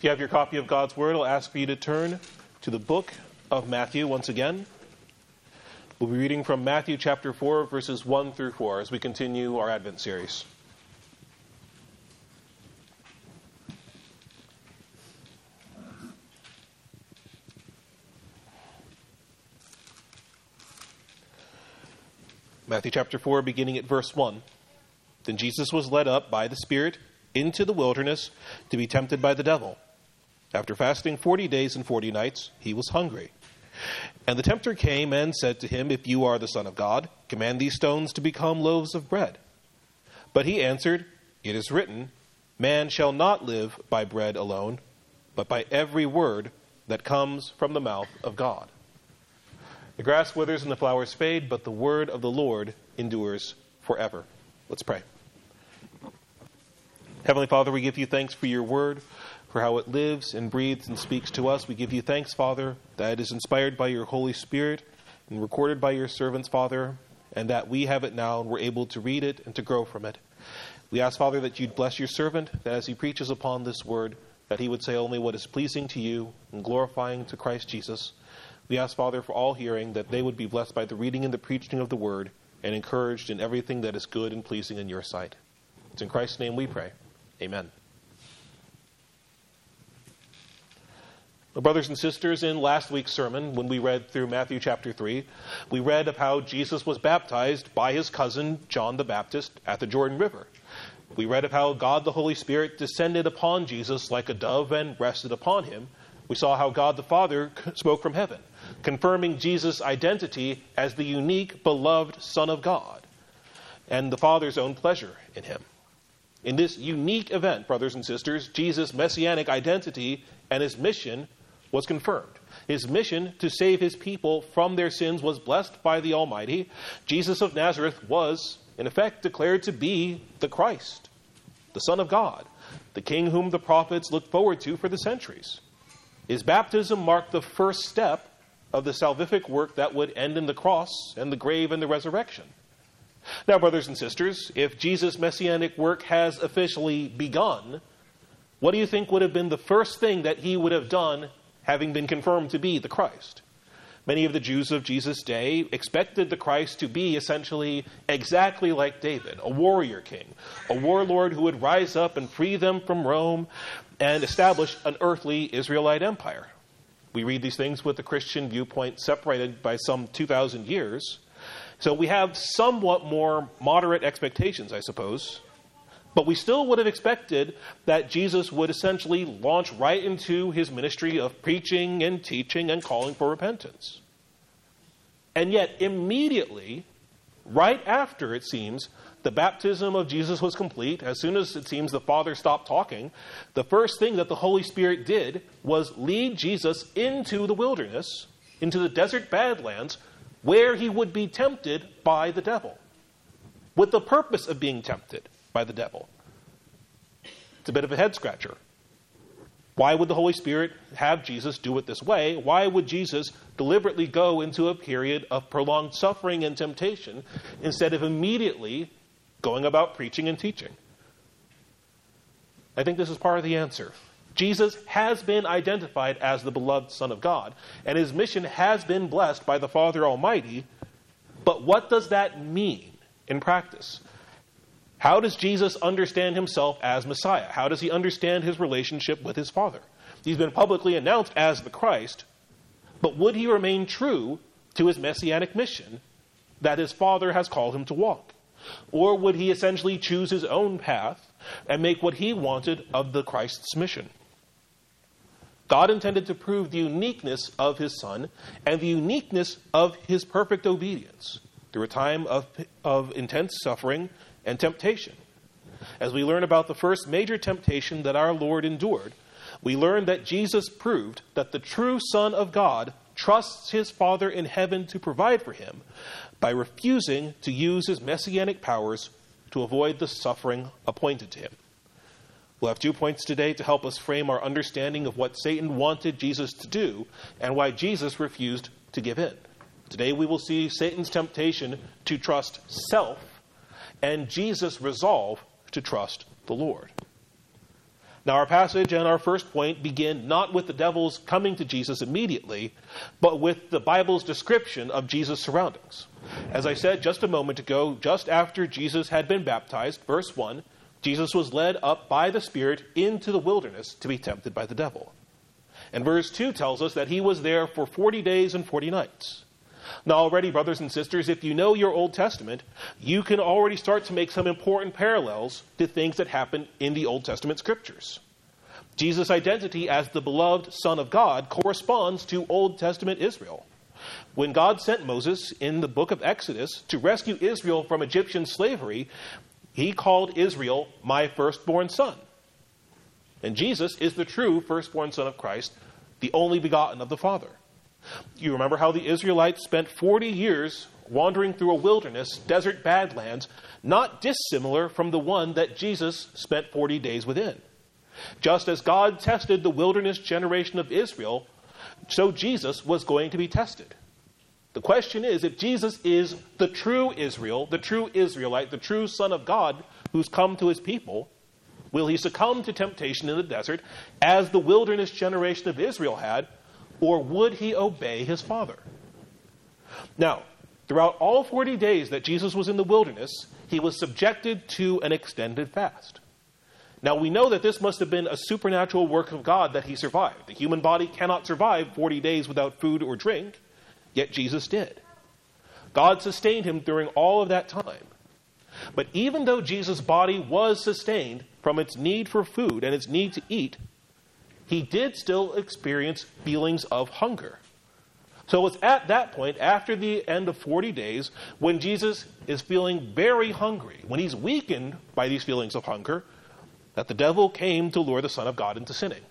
If you have your copy of God's Word, I'll ask for you to turn to the book of Matthew once again. We'll be reading from Matthew chapter 4, verses 1 through 4 as we continue our Advent series. Matthew chapter 4, beginning at verse 1. Then Jesus was led up by the Spirit into the wilderness to be tempted by the devil. After fasting 40 days and 40 nights, he was hungry. And the tempter came and said to him, "If you are the Son of God, command these stones to become loaves of bread." But he answered, "It is written, man shall not live by bread alone, but by every word that comes from the mouth of God." The grass withers and the flowers fade, but the word of the Lord endures forever. Let's pray. Heavenly Father, we give you thanks for your word, for how it lives and breathes and speaks to us. We give you thanks, Father, that it is inspired by your Holy Spirit and recorded by your servants, Father, and that we have it now and we're able to read it and to grow from it. We ask, Father, that you'd bless your servant, that as he preaches upon this word, that he would say only what is pleasing to you and glorifying to Christ Jesus. We ask, Father, for all hearing, that they would be blessed by the reading and the preaching of the word and encouraged in everything that is good and pleasing in your sight. It's in Christ's name we pray. Amen. Well, brothers and sisters, in last week's sermon, when we read through Matthew chapter 3, we read of how Jesus was baptized by his cousin John the Baptist at the Jordan River. We read of how God the Holy Spirit descended upon Jesus like a dove and rested upon him. We saw how God the Father spoke from heaven, confirming Jesus' identity as the unique, beloved Son of God, and the Father's own pleasure in him. In this unique event, brothers and sisters, Jesus' messianic identity and his mission was confirmed. His mission to save his people from their sins was blessed by the Almighty. Jesus of Nazareth was, in effect, declared to be the Christ, the Son of God, the King whom the prophets looked forward to for the centuries. His baptism marked the first step of the salvific work that would end in the cross and the grave and the resurrection. Now, brothers and sisters, if Jesus' messianic work has officially begun, what do you think would have been the first thing that he would have done, having been confirmed to be the Christ? Many of the Jews of Jesus' day expected the Christ to be essentially exactly like David, a warrior king, a warlord who would rise up and free them from Rome and establish an earthly Israelite empire. We read these things with the Christian viewpoint separated by some 2,000 years. So we have somewhat more moderate expectations, I suppose. But we still would have expected that Jesus would essentially launch right into his ministry of preaching and teaching and calling for repentance. And yet, immediately, right after, it seems, the baptism of Jesus was complete, as soon as it seems the Father stopped talking, the first thing that the Holy Spirit did was lead Jesus into the wilderness, into the desert badlands, where he would be tempted by the devil, with the purpose of being tempted by the devil. It's a bit of a head scratcher. Why would the Holy Spirit have Jesus do it this way? Why would Jesus deliberately go into a period of prolonged suffering and temptation instead of immediately going about preaching and teaching? I think this is part of the answer. Jesus has been identified as the beloved Son of God, and his mission has been blessed by the Father Almighty. But what does that mean in practice? How does Jesus understand himself as Messiah? How does he understand his relationship with his Father? He's been publicly announced as the Christ, but would he remain true to his messianic mission that his Father has called him to walk? Or would he essentially choose his own path and make what he wanted of the Christ's mission? God intended to prove the uniqueness of his Son and the uniqueness of his perfect obedience through a time of intense suffering and temptation. As we learn about the first major temptation that our Lord endured, we learn that Jesus proved that the true Son of God trusts his Father in heaven to provide for him by refusing to use his messianic powers to avoid the suffering appointed to him. We'll have 2 points today to help us frame our understanding of what Satan wanted Jesus to do and why Jesus refused to give in. Today we will see Satan's temptation to trust self and Jesus' resolve to trust the Lord. Now, our passage and our first point begin not with the devils coming to Jesus immediately, but with the Bible's description of Jesus' surroundings. As I said just a moment ago, just after Jesus had been baptized, verse 1, Jesus was led up by the Spirit into the wilderness to be tempted by the devil. And verse 2 tells us that he was there for 40 days and 40 nights. Now already, brothers and sisters, if you know your Old Testament, you can already start to make some important parallels to things that happen in the Old Testament scriptures. Jesus' identity as the beloved Son of God corresponds to Old Testament Israel. When God sent Moses in the book of Exodus to rescue Israel from Egyptian slavery, he called Israel my firstborn son. And Jesus is the true firstborn son of Christ, the only begotten of the Father. You remember how the Israelites spent 40 years wandering through a wilderness, desert badlands, not dissimilar from the one that Jesus spent 40 days within. Just as God tested the wilderness generation of Israel, so Jesus was going to be tested. The question is, if Jesus is the true Israel, the true Israelite, the true Son of God who's come to his people, will he succumb to temptation in the desert as the wilderness generation of Israel had, or would he obey his Father? Now, throughout all 40 days that Jesus was in the wilderness, he was subjected to an extended fast. Now, we know that this must have been a supernatural work of God that he survived. The human body cannot survive 40 days without food or drink, yet Jesus did. God sustained him during all of that time. But even though Jesus' body was sustained from its need for food and its need to eat, he did still experience feelings of hunger. So it's at that point, after the end of 40 days, when Jesus is feeling very hungry, when he's weakened by these feelings of hunger, that the devil came to lure the Son of God into sinning.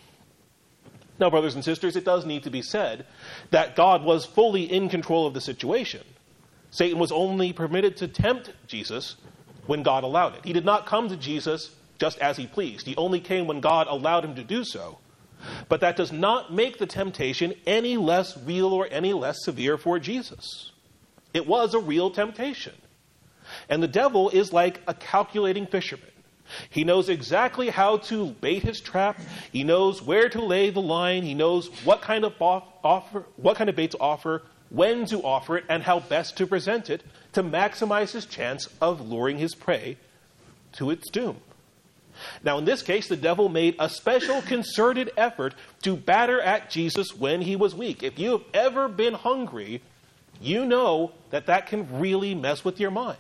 Now, brothers and sisters, it does need to be said that God was fully in control of the situation. Satan was only permitted to tempt Jesus when God allowed it. He did not come to Jesus just as he pleased. He only came when God allowed him to do so. But that does not make the temptation any less real or any less severe for Jesus. It was a real temptation. And the devil is like a calculating fisherman. He knows exactly how to bait his trap. He knows where to lay the line. He knows what kind of bait to offer, when to offer it, and how best to present it to maximize his chance of luring his prey to its doom. Now, in this case, the devil made a special concerted effort to batter at Jesus when he was weak. If you have ever been hungry, you know that that can really mess with your mind.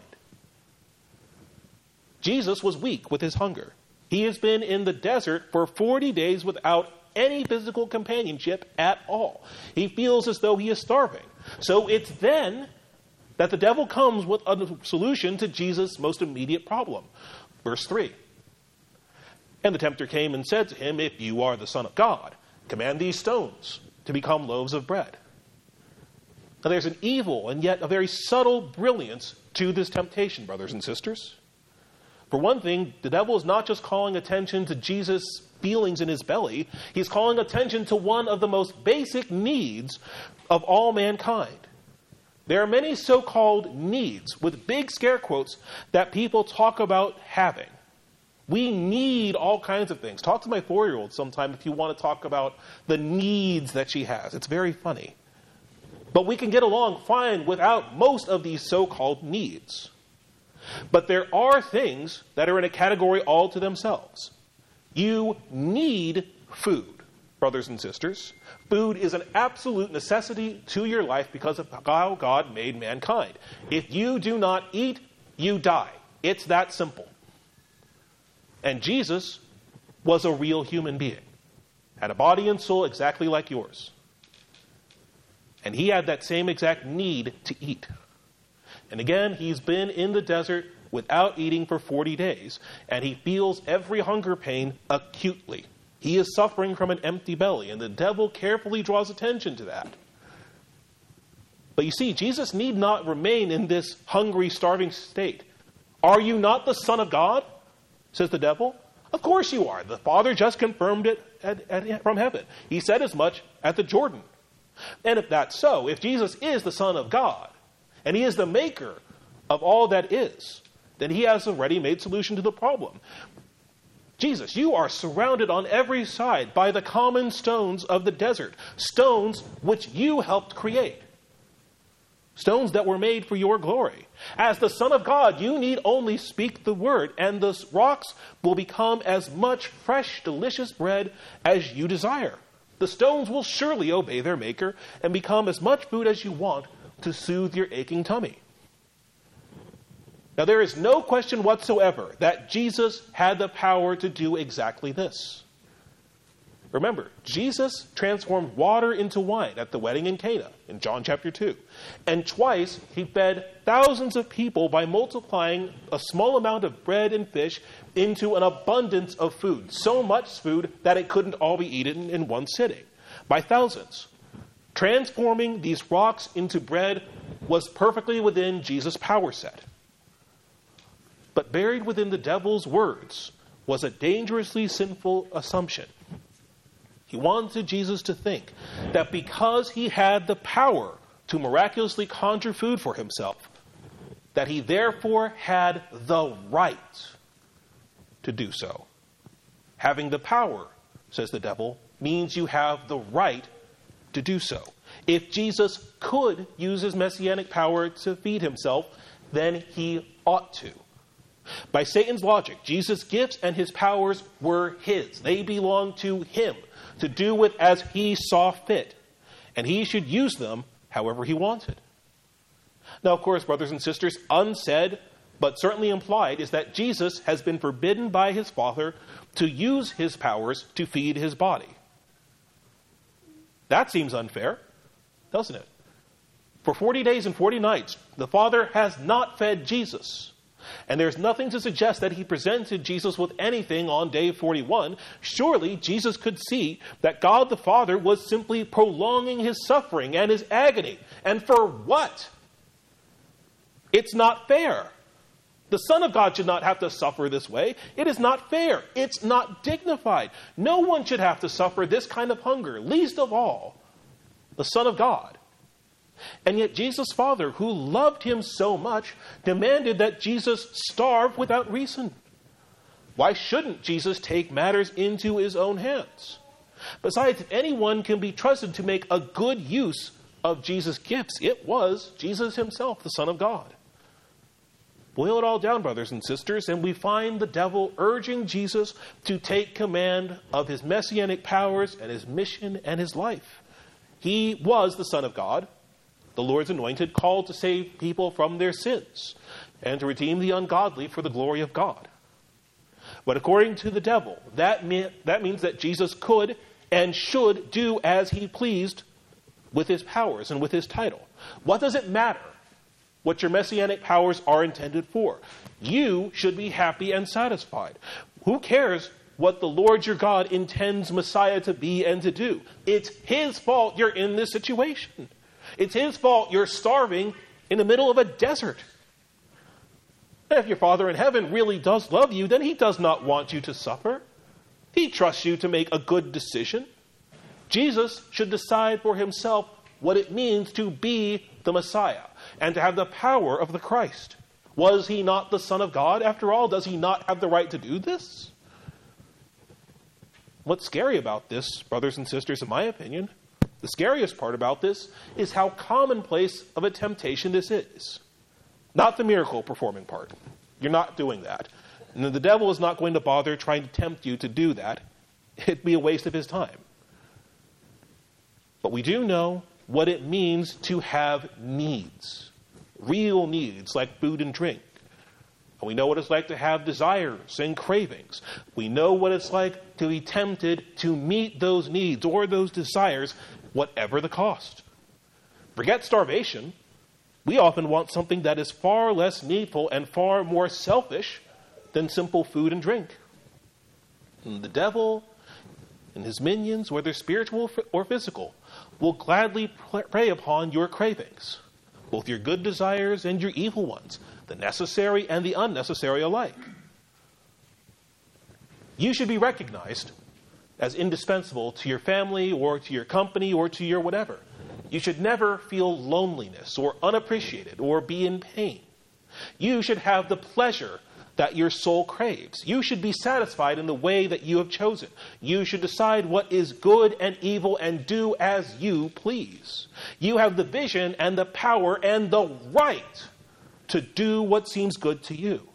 Jesus was weak with his hunger. He has been in the desert for 40 days without any physical companionship at all. He feels as though he is starving. So it's then that the devil comes with a solution to Jesus' most immediate problem. Verse 3. And the tempter came and said to him, "If you are the Son of God, command these stones to become loaves of bread." Now there's an evil and yet a very subtle brilliance to this temptation, brothers and sisters. For one thing, the devil is not just calling attention to Jesus' feelings in his belly. He's calling attention to one of the most basic needs of all mankind. There are many so-called needs, with big scare quotes, that people talk about having. We need all kinds of things. Talk to my 4-year-old sometime if you want to talk about the needs that she has. It's very funny. But we can get along fine without most of these so-called needs. But there are things that are in a category all to themselves. You need food, brothers and sisters. Food is an absolute necessity to your life because of how God made mankind. If you do not eat, you die. It's that simple. And Jesus was a real human being, had a body and soul exactly like yours. And he had that same exact need to eat. And again, he's been in the desert without eating for 40 days, and he feels every hunger pain acutely. He is suffering from an empty belly, and the devil carefully draws attention to that. But you see, Jesus need not remain in this hungry, starving state. Are you not the Son of God? Says the devil. Of course you are. The Father just confirmed it from heaven. He said as much at the Jordan. And if that's so, if Jesus is the Son of God, and he is the maker of all that is, then he has a ready-made solution to the problem. Jesus, you are surrounded on every side by the common stones of the desert, stones which you helped create, stones that were made for your glory. As the Son of God, you need only speak the word, and the rocks will become as much fresh, delicious bread as you desire. The stones will surely obey their maker and become as much food as you want to soothe your aching tummy. Now, there is no question whatsoever that Jesus had the power to do exactly this. Remember, Jesus transformed water into wine at the wedding in Cana in John chapter 2. And twice he fed thousands of people by multiplying a small amount of bread and fish into an abundance of food. So much food that it couldn't all be eaten in one sitting. By thousands. Transforming these rocks into bread was perfectly within Jesus' power set. But buried within the devil's words was a dangerously sinful assumption. He wanted Jesus to think that because he had the power to miraculously conjure food for himself, that he therefore had the right to do so. Having the power, says the devil, means you have the right to do so. If Jesus could use his messianic power to feed himself, then he ought to. By Satan's logic, Jesus' gifts and his powers were his. They belonged to him to do with as he saw fit. And he should use them however he wanted. Now, of course, brothers and sisters, unsaid, but certainly implied, is that Jesus has been forbidden by his Father to use his powers to feed his body. That seems unfair, doesn't it? For 40 days and 40 nights, the Father has not fed Jesus. And there's nothing to suggest that he presented Jesus with anything on day 41. Surely Jesus could see that God the Father was simply prolonging his suffering and his agony. And for what? It's not fair. The Son of God should not have to suffer this way. It is not fair. It's not dignified. No one should have to suffer this kind of hunger, least of all the Son of God. And yet Jesus' Father, who loved him so much, demanded that Jesus starve without reason. Why shouldn't Jesus take matters into his own hands? Besides, if anyone can be trusted to make a good use of Jesus' gifts, it was Jesus himself, the Son of God. Boil it all down, brothers and sisters, and we find the devil urging Jesus to take command of his messianic powers and his mission and his life. He was the Son of God, the Lord's anointed, called to save people from their sins and to redeem the ungodly for the glory of God. But according to the devil, that means that Jesus could and should do as he pleased with his powers and with his title. What does it matter what your messianic powers are intended for? You should be happy and satisfied. Who cares what the Lord your God intends Messiah to be and to do? It's his fault you're in this situation. It's his fault you're starving in the middle of a desert. And if your Father in heaven really does love you, then he does not want you to suffer. He trusts you to make a good decision. Jesus should decide for himself what it means to be the Messiah and to have the power of the Christ. Was he not the Son of God? After all, does he not have the right to do this? What's scary about this, brothers and sisters, in my opinion, the scariest part about this is how commonplace of a temptation this is. Not the miracle performing part. You're not doing that. And the devil is not going to bother trying to tempt you to do that. It'd be a waste of his time. But we do know what it means to have needs. Real needs like food and drink. And we know what it's like to have desires and cravings. We know what it's like to be tempted to meet those needs or those desires, whatever the cost. Forget starvation. We often want something that is far less needful and far more selfish than simple food and drink. And the devil and his minions, whether spiritual or physical, will gladly prey upon your cravings, both your good desires and your evil ones, the necessary and the unnecessary alike. You should be recognized as indispensable to your family or to your company or to your whatever. You should never feel loneliness or unappreciated or be in pain. You should have the pleasure that your soul craves. You should be satisfied in the way that you have chosen. You should decide what is good and evil and do as you please. You have the vision and the power and the right to do what seems good to you.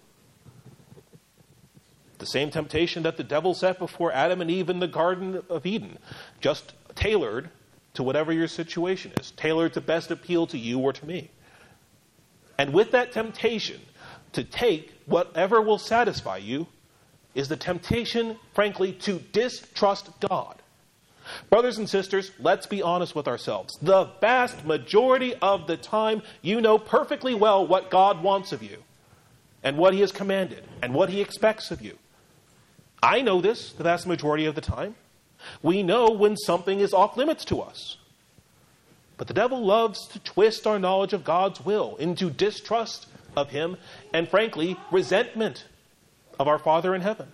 The same temptation that the devil set before Adam and Eve in the Garden of Eden, just tailored to whatever your situation is, tailored to best appeal to you or to me. And with that temptation to take whatever will satisfy you is the temptation, frankly, to distrust God. Brothers and sisters, let's be honest with ourselves. The vast majority of the time, you know perfectly well what God wants of you and what he has commanded and what he expects of you. I know this the vast majority of the time. We know when something is off limits to us. But the devil loves to twist our knowledge of God's will into distrust of him and, frankly, resentment of our Father in heaven.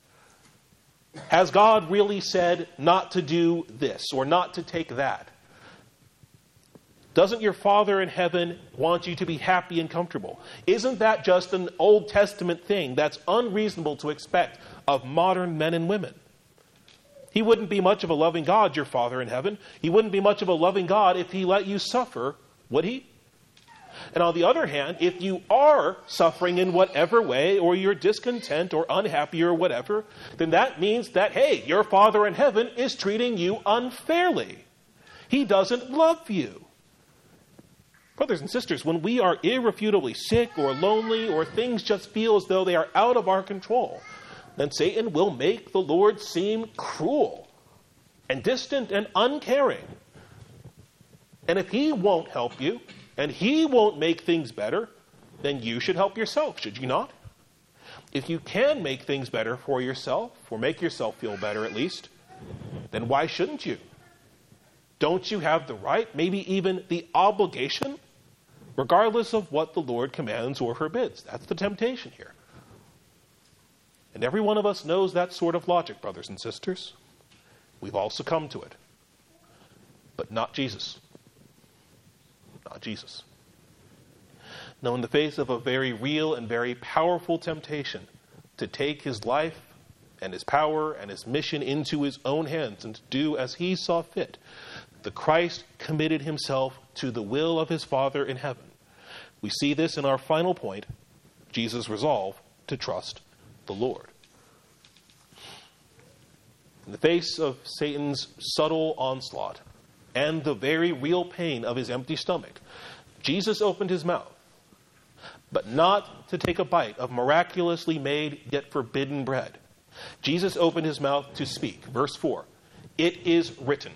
Has God really said not to do this or not to take that? Doesn't your Father in heaven want you to be happy and comfortable? Isn't that just an Old Testament thing that's unreasonable to expect of modern men and women? He wouldn't be much of a loving God, your Father in heaven. He wouldn't be much of a loving God if he let you suffer, would he? And on the other hand, if you are suffering in whatever way, or you're discontent or unhappy or whatever, then that means that, hey, your Father in heaven is treating you unfairly. He doesn't love you. Brothers and sisters, when we are irrefutably sick or lonely or things just feel as though they are out of our control, then Satan will make the Lord seem cruel and distant and uncaring. And if he won't help you and he won't make things better, then you should help yourself, should you not? If you can make things better for yourself, or make yourself feel better at least, then why shouldn't you? Don't you have the right, maybe even the obligation, regardless of what the Lord commands or forbids? That's the temptation here. And every one of us knows that sort of logic, brothers and sisters. We've all succumbed to it. But not Jesus. Not Jesus. No, in the face of a very real and very powerful temptation to take his life and his power and his mission into his own hands and to do as he saw fit, the Christ committed himself to the will of his Father in heaven. We see this in our final point, Jesus' resolve to trust the Lord. In the face of Satan's subtle onslaught and the very real pain of his empty stomach, Jesus opened his mouth, but not to take a bite of miraculously made yet forbidden bread. Jesus opened his mouth to speak. Verse 4, "It is written."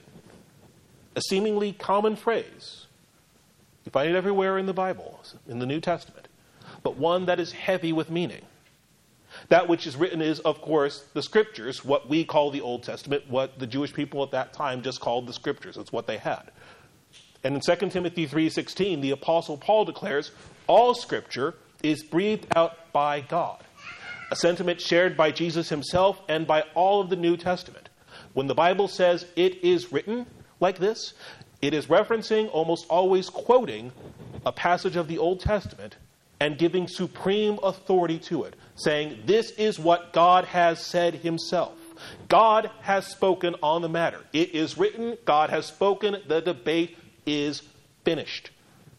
A seemingly common phrase. You find it everywhere in the Bible, in the New Testament, but one that is heavy with meaning. That which is written is, of course, the Scriptures, what we call the Old Testament, what the Jewish people at that time just called the Scriptures. It's what they had. And in 2 Timothy 3:16, the Apostle Paul declares, all Scripture is breathed out by God. A sentiment shared by Jesus himself and by all of the New Testament. When the Bible says it is written like this, it is referencing, almost always quoting, a passage of the Old Testament and giving supreme authority to it, saying this is what God has said himself. God has spoken on the matter. It is written, God has spoken, the debate is finished.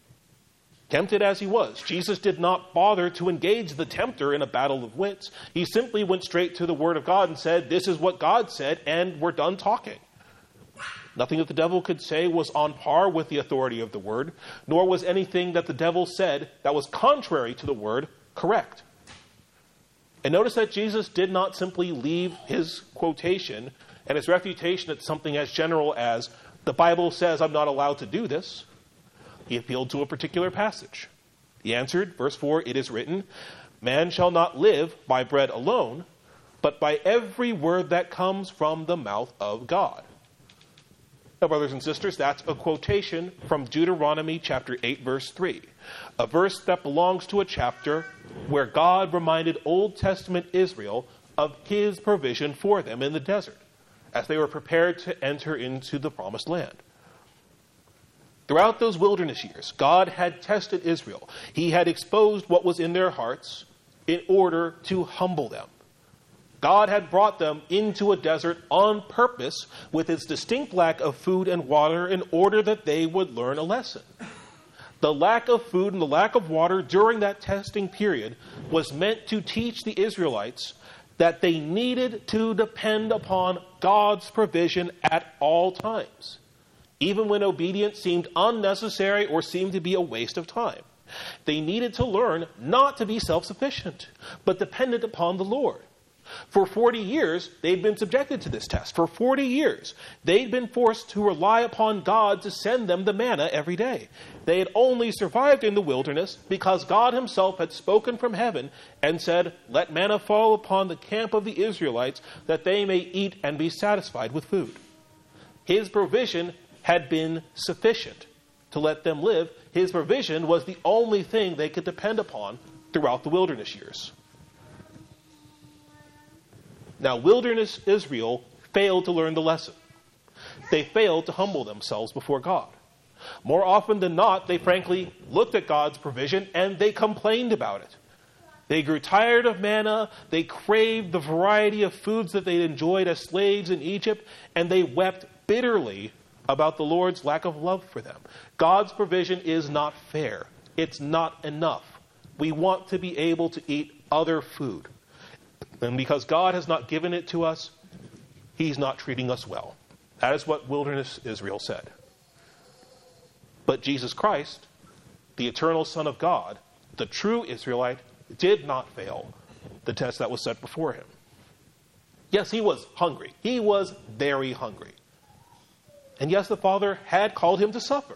Tempted as he was, Jesus did not bother to engage the tempter in a battle of wits. He simply went straight to the Word of God and said, this is what God said, and we're done talking. Nothing that the devil could say was on par with the authority of the Word, nor was anything that the devil said that was contrary to the Word correct. And notice that Jesus did not simply leave his quotation and his refutation at something as general as, the Bible says I'm not allowed to do this. He appealed to a particular passage. He answered, verse 4, it is written, man shall not live by bread alone, but by every word that comes from the mouth of God. Now, brothers and sisters, that's a quotation from Deuteronomy chapter 8, verse 3. A verse that belongs to a chapter where God reminded Old Testament Israel of his provision for them in the desert as they were prepared to enter into the promised land. Throughout those wilderness years, God had tested Israel. He had exposed what was in their hearts in order to humble them. God had brought them into a desert on purpose with its distinct lack of food and water in order that they would learn a lesson. The lack of food and the lack of water during that testing period was meant to teach the Israelites that they needed to depend upon God's provision at all times, even when obedience seemed unnecessary or seemed to be a waste of time. They needed to learn not to be self-sufficient, but dependent upon the Lord. For 40 years, they'd been subjected to this test. For 40 years, they'd been forced to rely upon God to send them the manna every day. They had only survived in the wilderness because God himself had spoken from heaven and said, "Let manna fall upon the camp of the Israelites, that they may eat and be satisfied with food." His provision had been sufficient to let them live. His provision was the only thing they could depend upon throughout the wilderness years. Now, wilderness Israel failed to learn the lesson. They failed to humble themselves before God. More often than not, they frankly looked at God's provision and they complained about it. They grew tired of manna, they craved the variety of foods that they enjoyed as slaves in Egypt, and they wept bitterly about the Lord's lack of love for them. God's provision is not fair. It's not enough. We want to be able to eat other food. And because God has not given it to us, he's not treating us well. That is what wilderness Israel said. But Jesus Christ, the eternal Son of God, the true Israelite, did not fail the test that was set before him. Yes, he was hungry. He was very hungry. And yes, the Father had called him to suffer.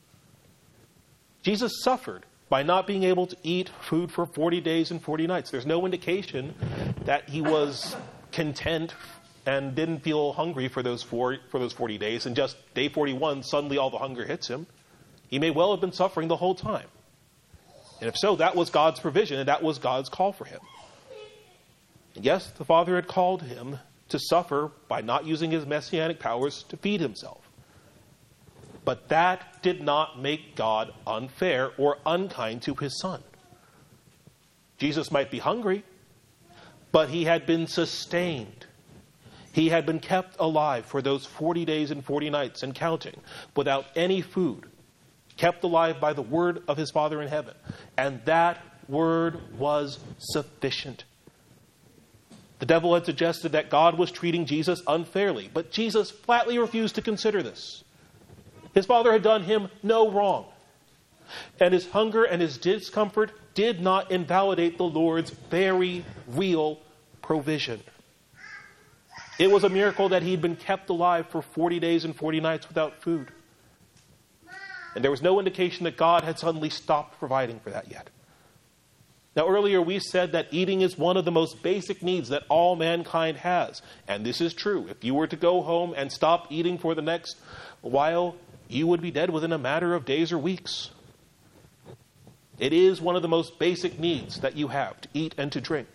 Jesus suffered by not being able to eat food for 40 days and 40 nights. There's no indication that he was content and didn't feel hungry for those 40 days, and just day 41, suddenly all the hunger hits him. He may well have been suffering the whole time. And if so, that was God's provision, and that was God's call for him. And yes, the Father had called him to suffer by not using his messianic powers to feed himself. But that did not make God unfair or unkind to his Son. Jesus might be hungry, but he had been sustained. He had been kept alive for those 40 days and 40 nights and counting without any food, kept alive by the word of his Father in heaven. And that word was sufficient. The devil had suggested that God was treating Jesus unfairly, but Jesus flatly refused to consider this. His Father had done him no wrong. And his hunger and his discomfort did not invalidate the Lord's very real provision. It was a miracle that he'd been kept alive for 40 days and 40 nights without food. And there was no indication that God had suddenly stopped providing for that yet. Now, earlier we said that eating is one of the most basic needs that all mankind has. And this is true. If you were to go home and stop eating for the next while, you would be dead within a matter of days or weeks. It is one of the most basic needs that you have, to eat and to drink.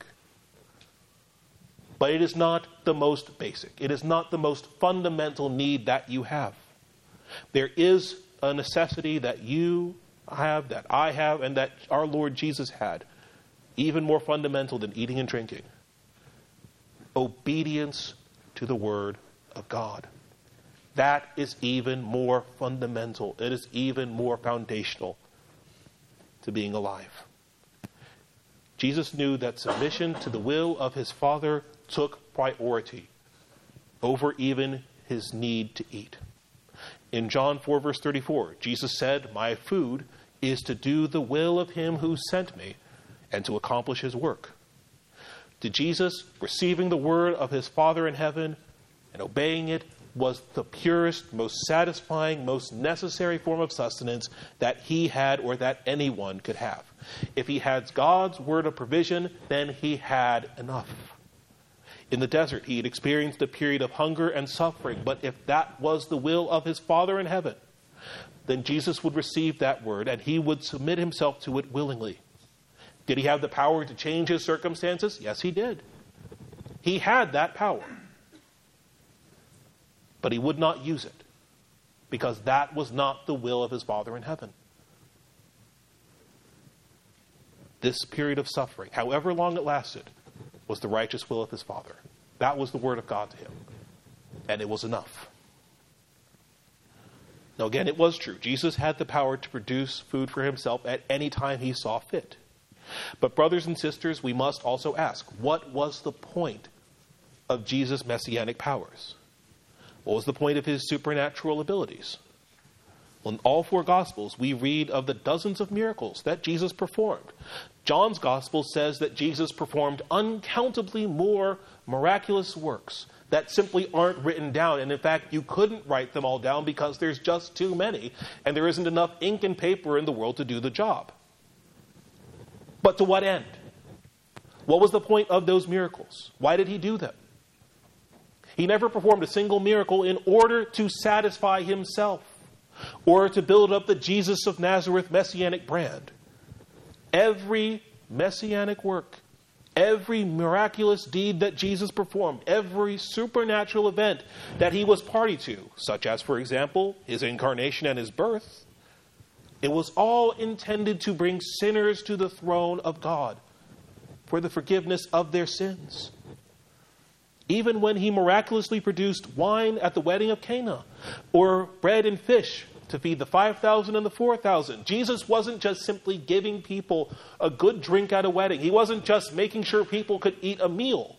But it is not the most basic. It is not the most fundamental need that you have. There is a necessity that you have, that I have, and that our Lord Jesus had, even more fundamental than eating and drinking. Obedience to the Word of God. That is even more fundamental. It is even more foundational to being alive. Jesus knew that submission to the will of his Father took priority over even his need to eat. In John 4, verse 34, Jesus said, "My food is to do the will of him who sent me and to accomplish his work." To Jesus, receiving the word of his Father in heaven and obeying it was the purest, most satisfying, most necessary form of sustenance that he had or that anyone could have. If he had God's word of provision, then he had enough. In the desert, he had experienced a period of hunger and suffering, but if that was the will of his Father in heaven, then Jesus would receive that word and he would submit himself to it willingly. Did he have the power to change his circumstances? Yes, he did. He had that power. But he would not use it because that was not the will of his Father in heaven. this period of suffering, however long it lasted, was the righteous will of his Father. That was the word of God to him. And it was enough. Now again, it was true. Jesus had the power to produce food for himself at any time he saw fit. But brothers and sisters, we must also ask, what was the point of Jesus' messianic powers? What was the point of his supernatural abilities? Well, in all four Gospels, we read of the dozens of miracles that Jesus performed. John's Gospel says that Jesus performed uncountably more miraculous works that simply aren't written down. And in fact, you couldn't write them all down because there's just too many, and there isn't enough ink and paper in the world to do the job. But to what end? What was the point of those miracles? Why did he do them? He never performed a single miracle in order to satisfy himself or to build up the Jesus of Nazareth messianic brand. Every messianic work, every miraculous deed that Jesus performed, every supernatural event that he was party to, such as, for example, his incarnation and his birth, it was all intended to bring sinners to the throne of God for the forgiveness of their sins. Even when he miraculously produced wine at the wedding of Cana, or bread and fish to feed the 5,000 and the 4,000, Jesus wasn't just simply giving people a good drink at a wedding. He wasn't just making sure people could eat a meal.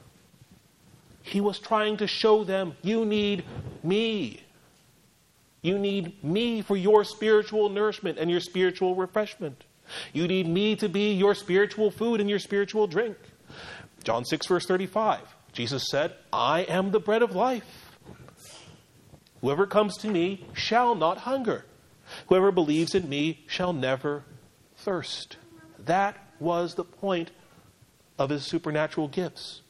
He was trying to show them, you need me. You need me for your spiritual nourishment and your spiritual refreshment. You need me to be your spiritual food and your spiritual drink. John 6, verse 35. Jesus said, I am the bread of life. Whoever comes to me shall not hunger. Whoever believes in me shall never thirst. That was the point of his supernatural gifts.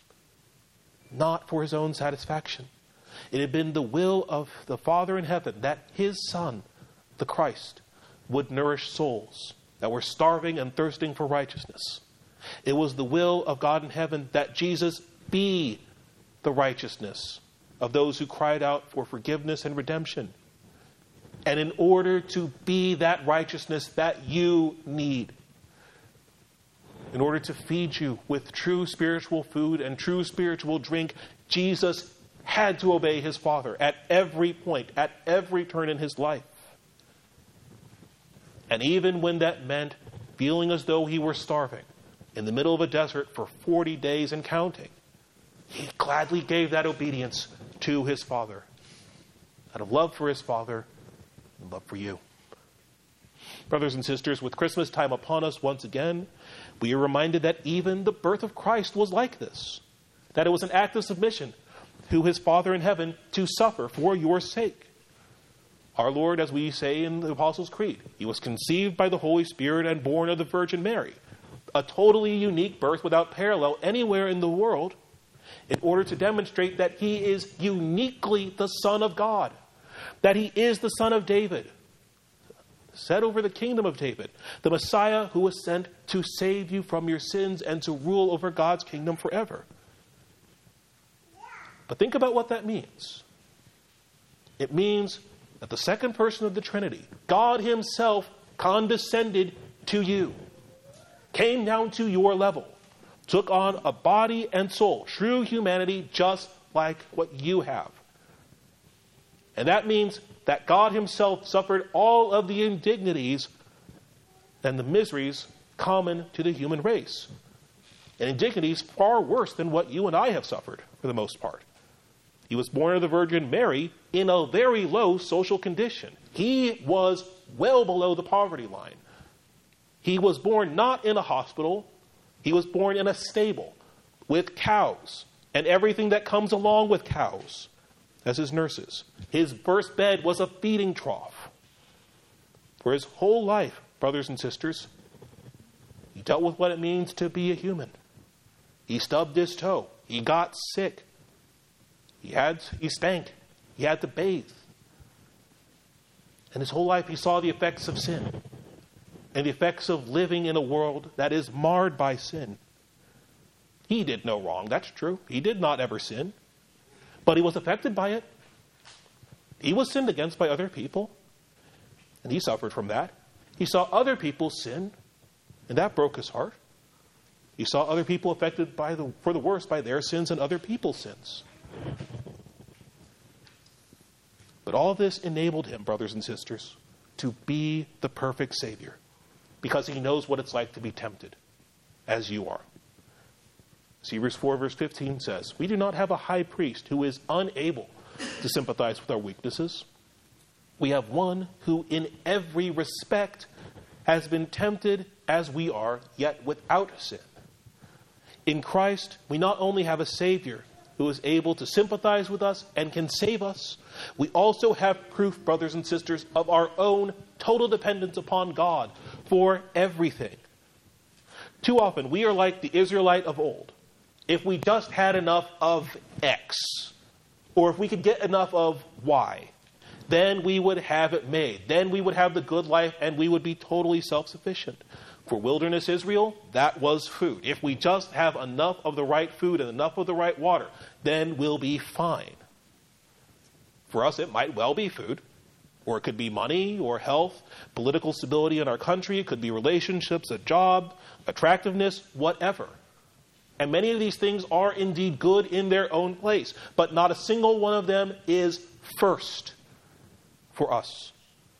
Not for his own satisfaction. It had been the will of the Father in heaven that his Son, the Christ, would nourish souls that were starving and thirsting for righteousness. It was the will of God in heaven that Jesus be the righteousness of those who cried out for forgiveness and redemption. And in order to be that righteousness that you need, in order to feed you with true spiritual food and true spiritual drink, Jesus had to obey his Father at every point, at every turn in his life. And even when that meant feeling as though he were starving in the middle of a desert for 40 days and counting, he gladly gave that obedience to his Father, out of love for his Father and love for you. Brothers and sisters, with Christmas time upon us once again, we are reminded that even the birth of Christ was like this, that it was an act of submission to his Father in heaven to suffer for your sake. Our Lord, as we say in the Apostles' Creed, he was conceived by the Holy Spirit and born of the Virgin Mary, a totally unique birth without parallel anywhere in the world, in order to demonstrate that he is uniquely the Son of God, that he is the Son of David, set over the kingdom of David, the Messiah who was sent to save you from your sins and to rule over God's kingdom forever. But think about what that means. It means that the second person of the Trinity, God himself, condescended to you, came down to your level, took on a body and soul, true humanity, just like what you have. And that means that God himself suffered all of the indignities and the miseries common to the human race. And indignities far worse than what you and I have suffered, for the most part. He was born of the Virgin Mary in a very low social condition. He was well below the poverty line. He was born not in a hospital. He was born in a stable with cows and everything that comes along with cows as his nurses. His first bed was a feeding trough. For his whole life, brothers and sisters, he dealt with what it means to be a human. He stubbed his toe. He got sick. He stank. He had to bathe. And his whole life he saw the effects of sin and the effects of living in a world that is marred by sin. He did no wrong, that's true. He did not ever sin. But he was affected by it. He was sinned against by other people. And he suffered from that. He saw other people sin. And that broke his heart. He saw other people affected for the worse by their sins and other people's sins. But all this enabled him, brothers and sisters, to be the perfect Savior, because he knows what it's like to be tempted, as you are. Hebrews 4 verse 15 says, "We do not have a high priest who is unable to sympathize with our weaknesses. We have one who in every respect has been tempted as we are, yet without sin." In Christ, we not only have a Savior who is able to sympathize with us and can save us, we also have proof, brothers and sisters, of our own total dependence upon God for everything. Too often, we are like the Israelite of old. If we just had enough of X, or if we could get enough of Y, then we would have it made. Then we would have the good life and we would be totally self-sufficient. For wilderness Israel, that was food. If we just have enough of the right food and enough of the right water, then we'll be fine. For us, it might well be food, or it could be money or health, political stability in our country, it could be relationships, a job, attractiveness, whatever. And many of these things are indeed good in their own place, but not a single one of them is first for us.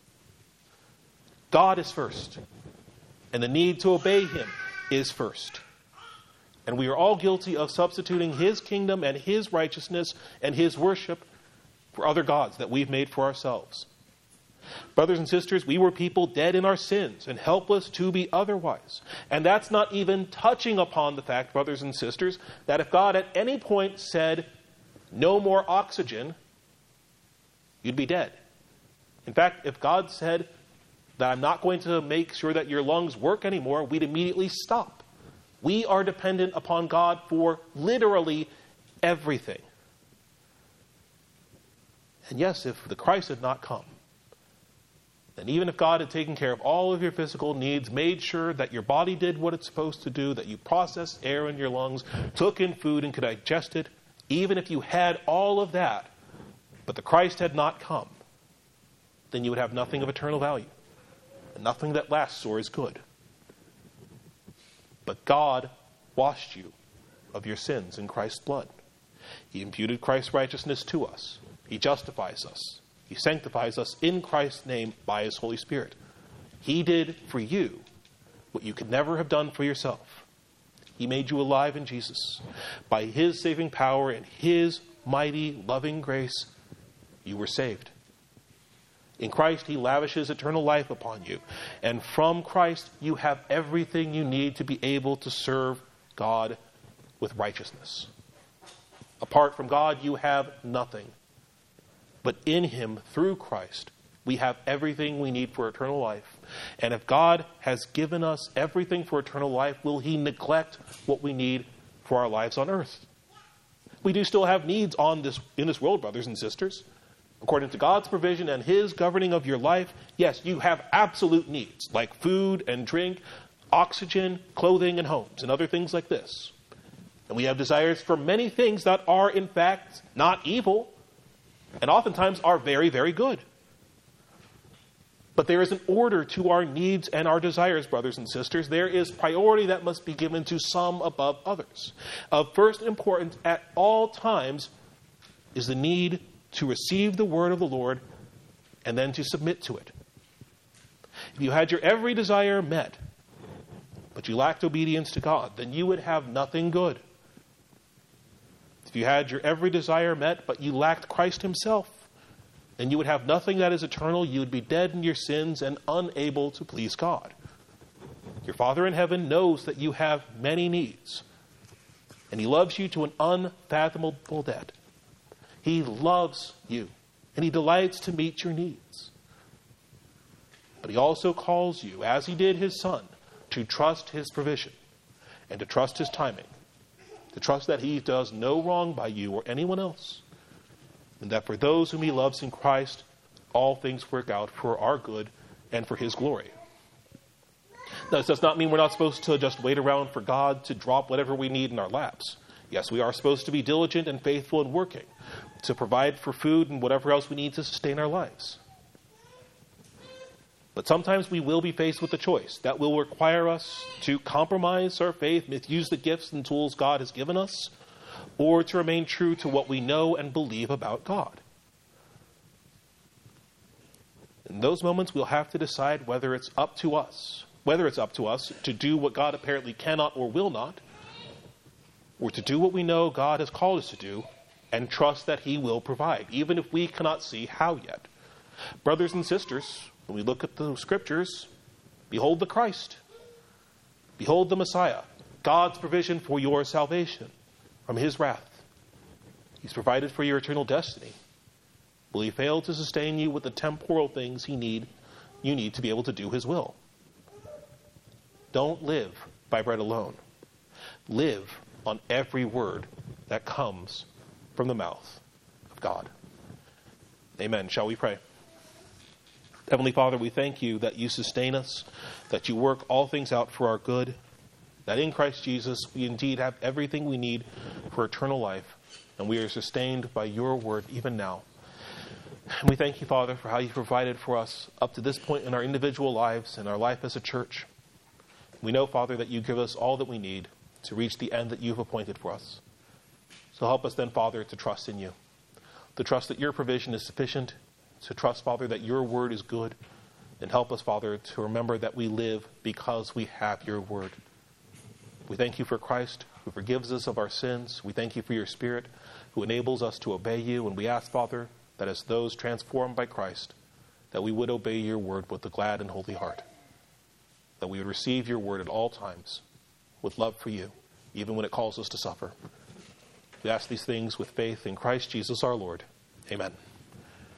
God is first, and the need to obey him is first. And we are all guilty of substituting his kingdom and his righteousness and his worship for other gods that we've made for ourselves. Brothers and sisters, we were people dead in our sins and helpless to be otherwise. And that's not even touching upon the fact, brothers and sisters, that if God at any point said, "No more oxygen," you'd be dead. In fact, if God said that "I'm not going to make sure that your lungs work anymore," we'd immediately stop. We are dependent upon God for literally everything. And yes, if the Christ had not come, then even if God had taken care of all of your physical needs, made sure that your body did what it's supposed to do, that you processed air in your lungs, took in food and could digest it, even if you had all of that, but the Christ had not come, then you would have nothing of eternal value, and nothing that lasts or is good. But God washed you of your sins in Christ's blood. He imputed Christ's righteousness to us. He justifies us. He sanctifies us in Christ's name by his Holy Spirit. He did for you what you could never have done for yourself. He made you alive in Jesus. By his saving power and his mighty loving grace, you were saved. In Christ, he lavishes eternal life upon you. And from Christ, you have everything you need to be able to serve God with righteousness. Apart from God, you have nothing. But in him, through Christ, we have everything we need for eternal life. And if God has given us everything for eternal life, will he neglect what we need for our lives on earth? We do still have needs in this world, brothers and sisters. According to God's provision and his governing of your life, yes, you have absolute needs, like food and drink, oxygen, clothing and homes, and other things like this. And we have desires for many things that are, in fact, not evil, and oftentimes are very, very good. But there is an order to our needs and our desires, brothers and sisters. There is priority that must be given to some above others. Of first importance at all times is the need to receive the word of the Lord and then to submit to it. If you had your every desire met, but you lacked obedience to God, then you would have nothing good. If you had your every desire met, but you lacked Christ himself, then you would have nothing that is eternal. You would be dead in your sins and unable to please God. Your Father in heaven knows that you have many needs, and he loves you to an unfathomable debt. He loves you, and he delights to meet your needs. But he also calls you, as he did his Son, to trust his provision and to trust his timing, to trust that he does no wrong by you or anyone else, and that for those whom he loves in Christ, all things work out for our good and for his glory. Now, this does not mean we're not supposed to just wait around for God to drop whatever we need in our laps. Yes, we are supposed to be diligent and faithful in working, to provide for food and whatever else we need to sustain our lives. But sometimes we will be faced with a choice that will require us to compromise our faith, misuse the gifts and tools God has given us, or to remain true to what we know and believe about God. In those moments, we'll have to decide whether it's up to us to do what God apparently cannot or will not, or to do what we know God has called us to do and trust that he will provide, even if we cannot see how yet. Brothers and sisters, when we look at the scriptures, behold the Christ. Behold the Messiah, God's provision for your salvation from his wrath. He's provided for your eternal destiny. Will he fail to sustain you with the temporal things you need to be able to do his will? Don't live by bread alone. Live on every word that comes from the mouth of God. Amen. Shall we pray? Heavenly Father, we thank you that you sustain us, that you work all things out for our good, that in Christ Jesus we indeed have everything we need for eternal life, and we are sustained by your word even now. And we thank you, Father, for how you provided for us up to this point in our individual lives and our life as a church. We know, Father, that you give us all that we need to reach the end that you've appointed for us. So help us then, Father, to trust in you, to trust that your provision is sufficient, to trust, Father, that your word is good, and help us, Father, to remember that we live because we have your word. We thank you for Christ, who forgives us of our sins. We thank you for your Spirit, who enables us to obey you. And we ask, Father, that as those transformed by Christ, that we would obey your word with a glad and holy heart, that we would receive your word at all times with love for you, even when it calls us to suffer. We ask these things with faith in Christ Jesus our Lord. Amen.